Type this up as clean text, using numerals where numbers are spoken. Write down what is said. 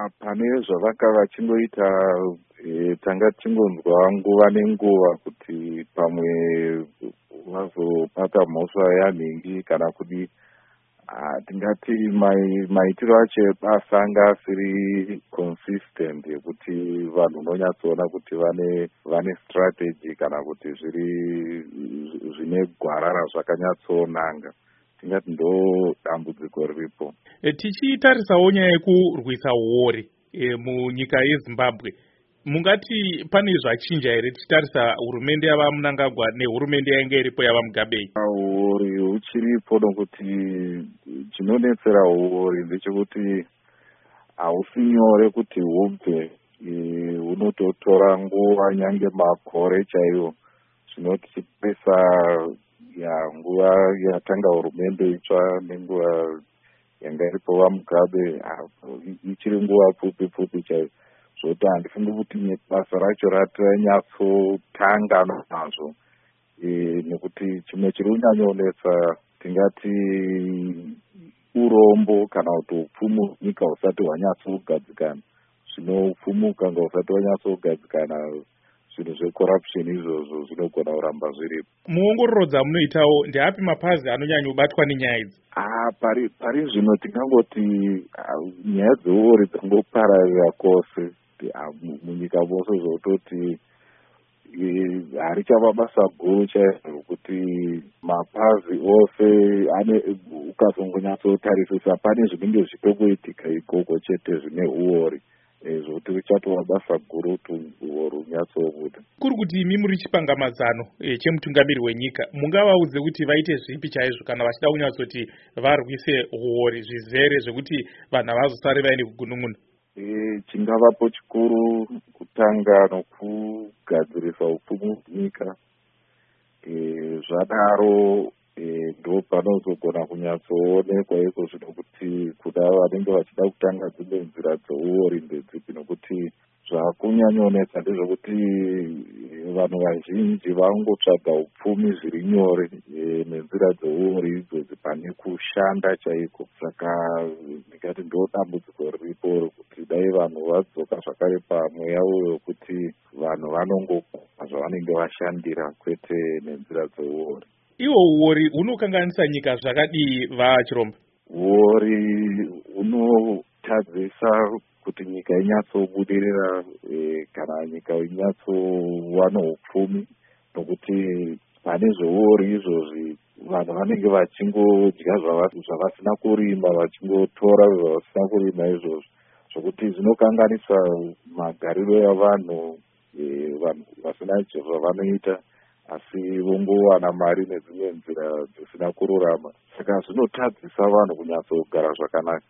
pane zvavanga vachingoita tanga tichingonzwa nguva nenguva kuti pamwe vazopata mhosva yanhingi kana kudi tingati maitiro acho ebasa anga asiri consistent yekuti vanhu unonyatsoona kuti vane strategy kana kuti zvine gwarara zvakanyatsonanga. Tingati ndo dambudziko riripo. Tichitarisawo nyaya yekurwisa huori munyika yeZimbabwe, mungati pane zvachinja here tichitarisa hurumende yava Mnangagwa nehurumende yainge iripo yava Mugabe? Huori huchiripo, nokuti chinonetsera huori ndechekuti hausi nyore kuti hubve, hunototora nguva nyange makore chaiwo. Zvinoti chipesa nguva yatanga hurumende itsva nenguva yanga iripo vaMugabe ichiri nguva pfupi chaiyo. Zvoti handifungi kuti basa racho ratanyatsotanga nazvo, nekuti chimwe chiri kunyanyonetsa tingati urombo kana kuti upfumu nyika husati hwanyatsogadzikana. Zvino upfumu ukanga husati hwanyatsogadzikana, zvinhu zvecorruption izvozvo zvinogona kuramba zviripo. Muongororo dzamunoitawo ndeapi mapazi anonyanya kubatwa nenyaya idzi? Pari zvino tingangoti nyaya dzeuori dzangopararira kwose munyika mose, zvototi harichava basa guru chaizvo kuti mapazi ose ukazongonyatsotarisisa pane zvinenge zvitokuitika ikoko chete zvine uori, zvokuti richatova basa guru kuti uori unyatsobuda. Kuri kuti imi muri chipangamadzano chemutungamiri wenyika, mungavaudze kuti vaite zvipi chaizvo kana vachida kunyatsoti varwise uori zvizere zvekuti vanhu havazosare vaine kugunun'una? Chingavapo chikuru kutanga nokugadzirisa upfumi hwenyika. Zvadaro ndo panozogona kunyatsoonekwa iko zvino kuti kuda vanenge vachida kutanga dzimwe nzira dzeuori ndedzipi, nokuti zvakunyanyonetsa ndezvokuti vanhu vazhinji vangotsvaga upfumi zviri nyore nenzira dzeuori idzodzi pane kushanda chaiko. Saka ndikati ndo dambudziko riripo kuti dai vanhu vadzoka zvakare pamweya wekuti vanhu vanongopa zvavanenge vashandira kwete nenzira dzeuori. Iwo uori hunokanganisa nyika zvakadii vaChirombo? Uori hunotadzisa kuti nyika inyatsobudirira kana nyika inyatsowana upfumi, nokuti pane zveuori izvozvi vanhu vanenge vachingodya zvavasina kurima, vachingotora zvavasina kurima izvozvo, zvokuti zvinokanganisa magariro avanhu, vanhu vasina zvavanoita asi vongowana mari nedzimwe nzira dzisina kururama. Saka zvinotadzisa vanhu kunyatsogara zvakanaka.